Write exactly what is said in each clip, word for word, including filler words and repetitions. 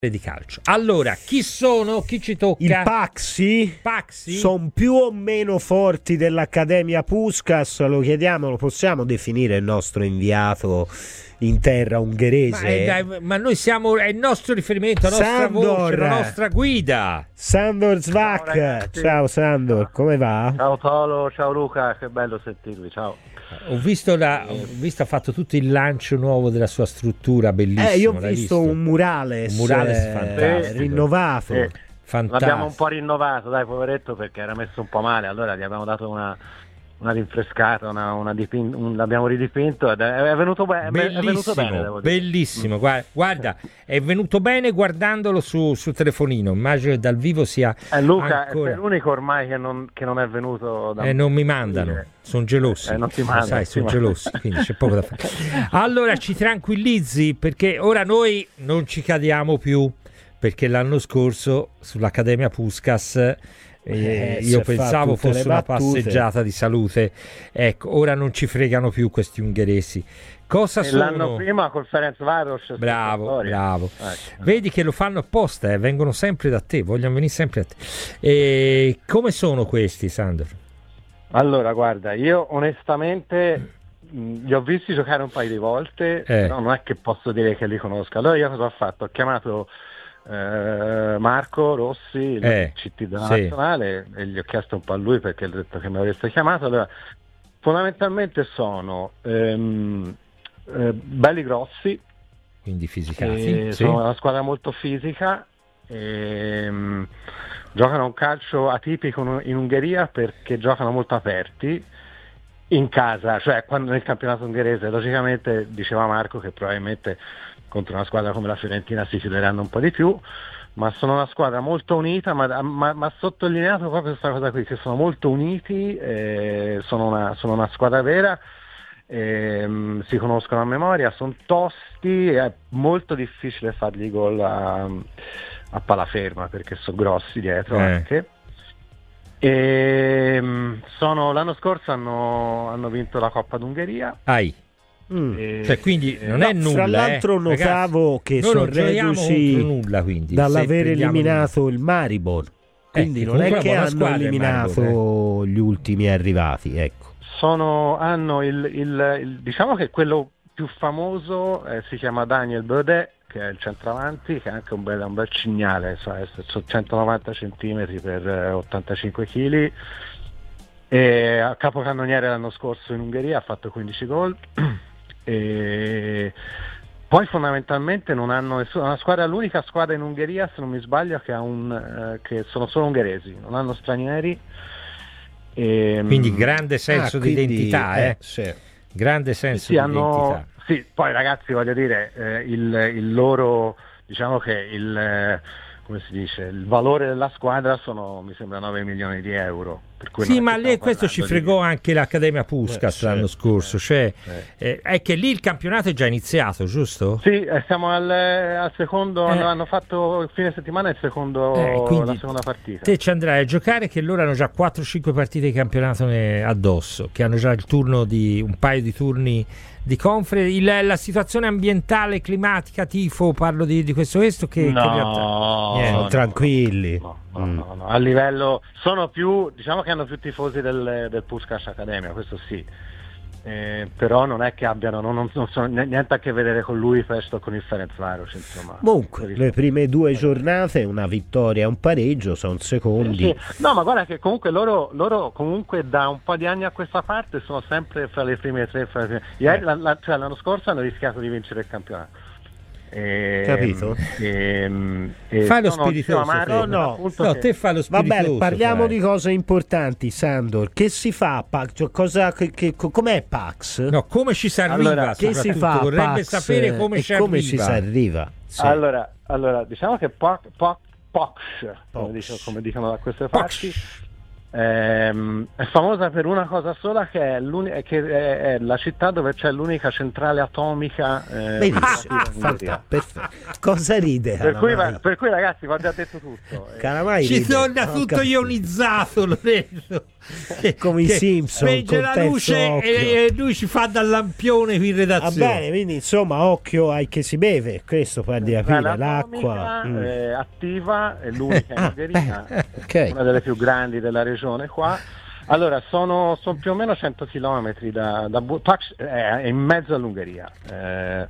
di calcio. Allora, chi sono? Chi ci tocca? Il Paxi? Paxi? Sono più o meno forti dell'Accademia Puskás? Lo chiediamo, lo possiamo definire il nostro inviato in terra ungherese? Ma, eh, dai, ma noi siamo, è il nostro riferimento, la nostra Sandor. voce, la nostra guida. Sandor Svak, ciao, ciao Sandor, come va? Ciao Tolo, ciao Luca, che bello sentirvi, ciao. Ho visto, la, ho visto ha fatto tutto il lancio nuovo della sua struttura, bellissimo. Eh, io ho l'hai visto, visto un murales, un murales eh, fantastico, rinnovato. Eh, fantastico. L'abbiamo un po' rinnovato, dai, poveretto, perché era messo un po' male, allora gli abbiamo dato una, una rinfrescata, una, una dipin- un, l'abbiamo ridipinto ed è, è venuto, be- è venuto bene, devo dire. Bellissimo, guarda, guarda, è venuto bene guardandolo su, su telefonino, immagino che dal vivo sia Eh, Luca ancora... è l'unico ormai che non, che non è venuto da Eh, non mi mandano, sono gelosi, eh, non ti mandano, sai, sono ti gelosi, quindi c'è poco da fare. Allora ci tranquillizzi, perché ora noi non ci cadiamo più, perché l'anno scorso sull'Accademia Puskás eh, Eh, io si è pensavo fatto tutte fosse le una battute. passeggiata di salute. Ecco, ora non ci fregano più questi ungheresi. Cosa E sono? l'anno prima col Ferencváros. Bravo, bravo. Ecco. Vedi che lo fanno apposta, eh, vengono sempre da te, vogliono venire sempre da te. E come sono questi, Sandor? Allora, guarda, io onestamente mh, li ho visti giocare un paio di volte, Eh. però non è che posso dire che li conosco. Allora io cosa ho fatto? Ho chiamato eh, Marco Rossi, il Eh, C T della sì. nazionale, e gli ho chiesto un po' a lui perché gli ho detto che mi avreste chiamato. Allora, fondamentalmente sono ehm, eh, belli grossi, Quindi fisicati, e sì. sono una squadra molto fisica, ehm, giocano un calcio atipico in Ungheria perché giocano molto aperti in casa, cioè quando nel campionato ungherese logicamente diceva Marco che probabilmente contro una squadra come la Fiorentina si chiuderanno un po' di più, ma sono una squadra molto unita, ma, ma, ma sottolineato proprio questa cosa qui, che sono molto uniti, eh, sono, una, sono una squadra vera. Ehm, si conoscono a memoria, sono tosti, è molto difficile fargli gol a, a palla ferma perché sono grossi dietro Eh. anche. Ehm, sono, l'anno scorso hanno, hanno vinto la Coppa d'Ungheria. Ai. Mm. e- Cioè, quindi non No, è nulla. fra l'altro eh. notavo Ragazzi, che noi sono non giochiamo reduci contro nulla, quindi, dall'aver se prendiamo eliminato il Maribor, quindi Eh, non è comunque che una buona hanno squadra il eliminato Maribor, gli ultimi arrivati, ecco. Sono, hanno il, il- il- diciamo che quello più famoso eh, si chiama Daniel Böde, che è il centravanti, che è anche un bel, un bel cignale, so, è- sono centonovanta centimetri per eh, ottantacinque chili, e a capocannoniere l'anno scorso in Ungheria ha fatto quindici gol. E poi fondamentalmente non hanno nessuna, una squadra, l'unica squadra in Ungheria, se non mi sbaglio, che, ha un, eh, che sono solo ungheresi, non hanno stranieri. E, Quindi grande senso Ah, di quindi, identità, eh. eh, sì. Grande senso sì, di hanno, identità. sì, poi ragazzi voglio dire, eh, il, il loro, diciamo che il, eh, come si dice, il valore della squadra sono, mi sembra, nove milioni di euro. Per cui Sì, non è ma che lì stiamo questo ci parlando fregò di- anche l'Accademia Puskás Eh, sì, l'anno scorso, cioè eh. eh, è che lì il campionato è già iniziato, giusto? Sì, eh, siamo al, al secondo, Eh. hanno, hanno fatto il fine settimana il secondo, Eh, quindi la seconda partita. Te ci andrai a giocare che loro hanno già quattro cinque partite di campionato ne- addosso, che hanno già il turno di un paio di turni di conference. Il- la situazione ambientale, climatica, tifo, parlo di, di questo questo che, No, che in realtà- Niente. Sono no, tranquilli. No, no, Mm. no, no. A livello sono più, diciamo che hanno più tifosi del, del Puskás Accademia, questo sì. Eh, però non è che abbiano non, non, non sono niente a che vedere con lui questo con il Ferencváros, insomma. Comunque, le prime due giornate, una vittoria e un pareggio, sono secondi. Sì. No, ma guarda che comunque loro, loro comunque da un po' di anni a questa parte sono sempre fra le prime tre. Fra le prime... Ieri, la, la, cioè, l'anno scorso hanno rischiato di vincere il campionato. E, Capito? E, e Fai lo sono- spiritoso, diceva Mario, Fred. No, appunto, No, che- te fa lo Va spiritoso. bene, parliamo fai. di cose importanti, Sandor. Che si fa a Pax? Cioè, cosa, che, che- com'è Pax? No, come ci si arriva? Allora, che si soprattutto? fa a Vorrebbe Pax sapere come e ci come arriva. ci si arriva? Sì. Allora, allora, diciamo che Pox, Pox, come, Pox. dicono, come dicono da queste Pox. parti, Ehm, è famosa per una cosa sola, che è, l'uni- che è, è la città dove c'è l'unica centrale atomica. Eh, Benissimo, fantastico, perfetto. Cosa ride? Per cui, Calamai? per cui ragazzi, vi ho già detto tutto. Eh, Calamai Ci ride. torna Ho tutto capito. ionizzato, Lorenzo. Che- Come i che Simpson, spenge col la terzo luce occhio. e, e lui ci fa da lampione qui in Va redazione. bene, quindi insomma occhio ai che si beve, questo per di capire, l'atomica, l'acqua. Mm. eh, attiva, è l'unica in Ah, Ungheria, eh, ok. una delle più grandi della regione qua. Allora, sono, sono più o meno cento chilometri da, da Bu- Pax, è in mezzo all'Ungheria. Eh,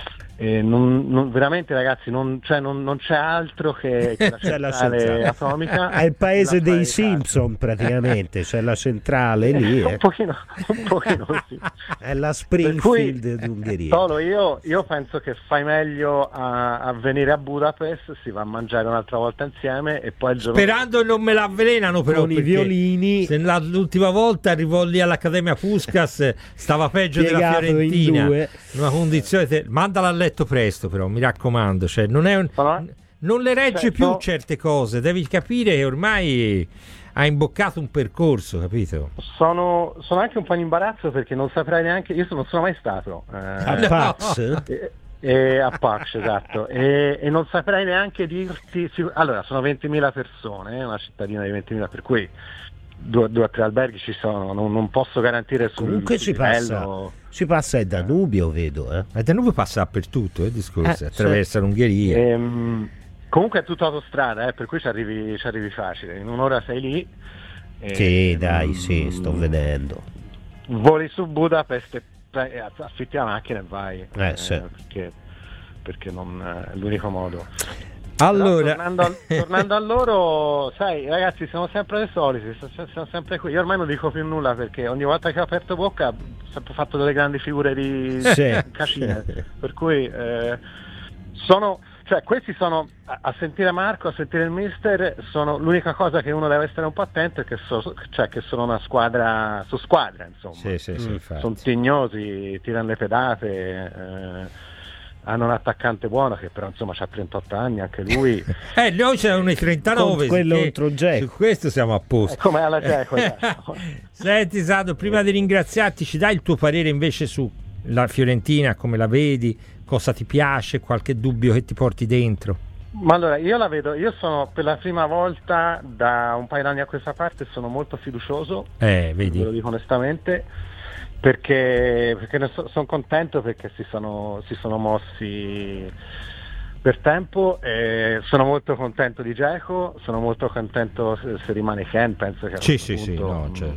e non, non- veramente ragazzi, non, cioè, non, non c'è altro che, che la C'è la centrale centrale. atomica. È il paese La dei fai- Simpson praticamente, c'è la centrale lì, un eh. pochino, un pochino sì. È la Per cui, Springfield d'Ungheria. Solo io, io penso che fai meglio a, a venire a Budapest, si va a mangiare un'altra volta insieme e poi il giorno Sperando che non me la avvelenano, però, Con i perché violini. se la- l'ultima volta arrivò lì all'Accademia Puskas, stava peggio della Piegato in Fiorentina, due. una condizione te- mandala a letto presto, però mi raccomando, cioè, non, è un- Sono- non le regge Cioè, più no. certe cose, devi capire che ormai ha imboccato un percorso, capito? Sono, sono anche un po' in imbarazzo perché non saprei neanche, io non sono mai stato eh, A No. Pax? e, e a Pax, esatto, e, e non saprei neanche dirti, sic- allora sono ventimila persone, è una cittadina di ventimila, per cui due, due o tre alberghi ci sono, non, non posso garantire sul Comunque ci passa, livello. ci passa il Danubio, vedo, eh. Il Danubio passa dappertutto, eh, discorso, Eh, attraversa l'Ungheria. Ehm, comunque è tutta autostrada, eh, per cui ci arrivi, ci arrivi facile, in un'ora sei lì. e- Sì, dai, sì, mm, sto vedendo. Voli su Budapest e pre- affitti la macchina e vai, Eh, sì. perché, perché non è l'unico modo. Allora, Però, tornando, al- tornando a loro, sai ragazzi, siamo sempre le solite, siamo- siamo sempre qui. Io ormai non dico più nulla perché ogni volta che ho aperto bocca ho sempre fatto delle grandi figure di Sì. cascine, per cui eh, sono, cioè questi sono, a, a sentire Marco, a sentire il mister, sono l'unica cosa che uno deve essere un po' attento è che, so, cioè, che sono una squadra su squadra, insomma. sì, sì, sì, Mm. infatti. Sono tignosi, tirano le pedate, eh, hanno un attaccante buono che però insomma ha trentotto anni anche lui. Eh, noi siamo i trentanove, Con quello sì, contro Dzeko. su questo siamo a posto. È come alla Dzeko, esatto. Senti Sado, prima di ringraziarti, ci dai il tuo parere invece su la Fiorentina, come la vedi, cosa ti piace, qualche dubbio che ti porti dentro? Ma allora io la vedo, io sono per la prima volta da un paio d'anni a questa parte sono molto fiducioso, Eh, ve lo vedi. dico onestamente, perché, perché ne so- sono contento perché si sono, si sono mossi per tempo, e sono molto contento di Dzeko, sono molto contento se, se rimane Ken, penso che a Sì, questo sì, sì, punto, no, mh, cioè,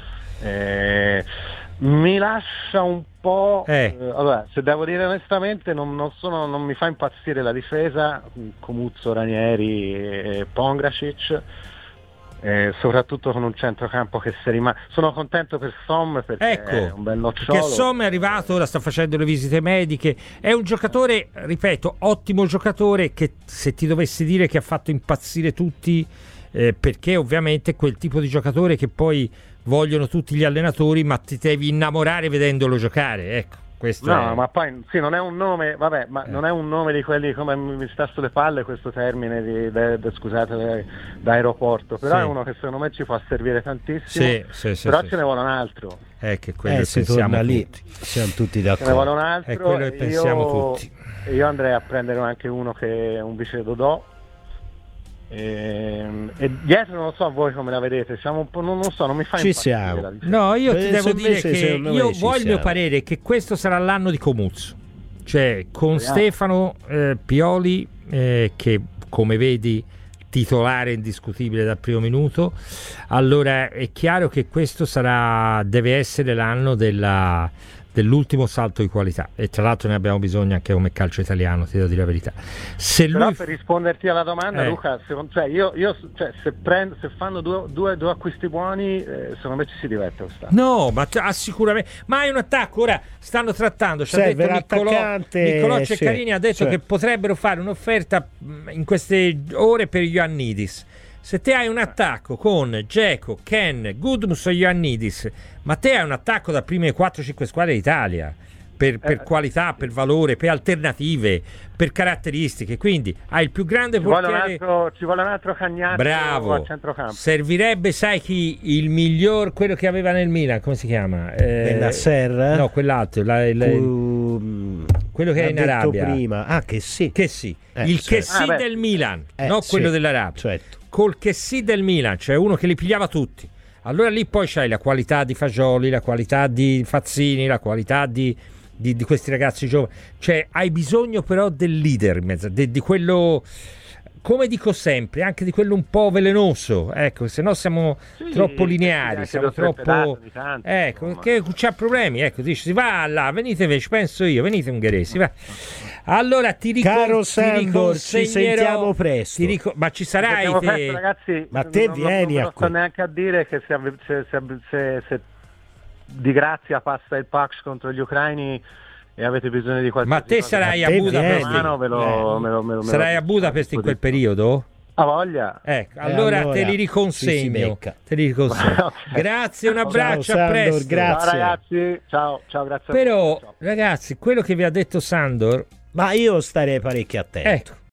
eh, mi lascia un po', Eh. eh, allora, se devo dire onestamente non, non, sono, non mi fa impazzire la difesa, Comuzzo, Ranieri e Pongracic, eh, soprattutto con un centrocampo che si rimane. Sono contento per Som perché Ecco, è un bel nocciolo. Perché Sommer è arrivato, ora sta facendo le visite mediche, è un giocatore, ripeto, ottimo giocatore, che se ti dovessi dire che ha fatto impazzire tutti, eh, perché ovviamente è quel tipo di giocatore che poi vogliono tutti gli allenatori, ma ti devi innamorare vedendolo giocare, ecco. Questo No, è... ma poi sì, non è un nome, vabbè, ma Eh. non è un nome di quelli come mi sta sulle palle questo termine di, de, de- scusate, de- da aeroporto, però Sì. è uno che secondo me ci può servire tantissimo, Sì, sì, sì, però sì, ce ne vuole un altro, è che quello Eh, che si pensiamo torna lì, tutti. siamo tutti ce ne vuole d'accordo. un altro. È quello che e pensiamo io, tutti. e io andrei a prendere anche uno che è un vice Dodò. E, e dietro non so voi come la vedete, siamo un po', non, non so, non mi fa Ci impazzire siamo. la difesa. No, io ti Penso devo dire invece, che secondo me, io ci voglio il mio siamo. parere che questo sarà l'anno di Comuzzo, cioè con Speriamo. Stefano eh, Pioli, eh, che come vedi titolare indiscutibile dal primo minuto. Allora è chiaro che questo sarà, deve essere l'anno della, dell'ultimo salto di qualità, e tra l'altro ne abbiamo bisogno anche come calcio italiano, ti devo dire la verità. Se Però lui per risponderti alla domanda, Eh. Luca, secondo, cioè io, io cioè, se, prendo, se fanno due, due, due acquisti buoni, eh, secondo me ci si diverte quest'anno. No, ma t- ah, sicuramente. Ma è un attacco. Ora stanno trattando. Ci ha Serve detto Niccolò, l'attaccante, Niccolò sì, Ceccarini ha detto sì. che potrebbero fare un'offerta mh, in queste ore per Ioannidis. Se te hai un attacco con Dzeko, Ken, Gudmus o Ioannidis, ma te hai un attacco da prime quattro cinque squadre d'Italia. per, per Eh, qualità, per valore, per alternative, per caratteristiche. Quindi hai il più grande Ci vuole, un portiere. altro, ci vuole un altro Cagnaccio Bravo. a centrocampo. Servirebbe, sai chi? Il miglior, quello che aveva nel Milan, come si chiama? Eh, Bennacer? No, quell'altro, la- il- Cu- quello che l'ha è in detto Arabia. prima. Ah, che sì. Che sì, Eh, il certo. che sì Ah, beh. del Milan, Eh, non sì, quello dell'Arabia. certo. Col che sì del Milan, cioè uno che li pigliava tutti. Allora lì poi c'hai la qualità di Fagioli, la qualità di Fazzini, la qualità di, di, di questi ragazzi giovani. Cioè hai bisogno però del leader in mezzo, de- di quello, come dico sempre, anche di quello un po' velenoso. Ecco, se no siamo Sì, troppo sì, lineari, anche siamo lo tre pedato troppo... ogni tanto, Ecco, insomma. che c'ha problemi, ecco, dici, si va là, venite invece, penso io, venite ungheresi, va. Allora ti ricon- Caro ti Sandor, ci riconsegnerò- sentiamo presto. ti rico- ma ci sarai Abbiamo te? presto, ragazzi, Ma te non, vieni non, a non sto qui. neanche a dire che se, se, se, se, se di grazia passa il Pax contro gli ucraini e avete bisogno di qualche Ma te sarai Ma a te Budapest? vieni. mano, ve lo, Eh. me lo, me lo, me Sarai lo- a Budapest in quel periodo? A voglia. Ecco, Eh, allora, allora te li ci si riconsegno. becca. Te li riconsegno. Ok. Grazie, un abbraccio, Ciao, a Sandor, presto. grazie. Ciao ragazzi, ciao, ciao, grazie a Però, tutti, ciao. ragazzi, quello che vi ha detto Sandor, Ma io starei parecchio attento. ecco,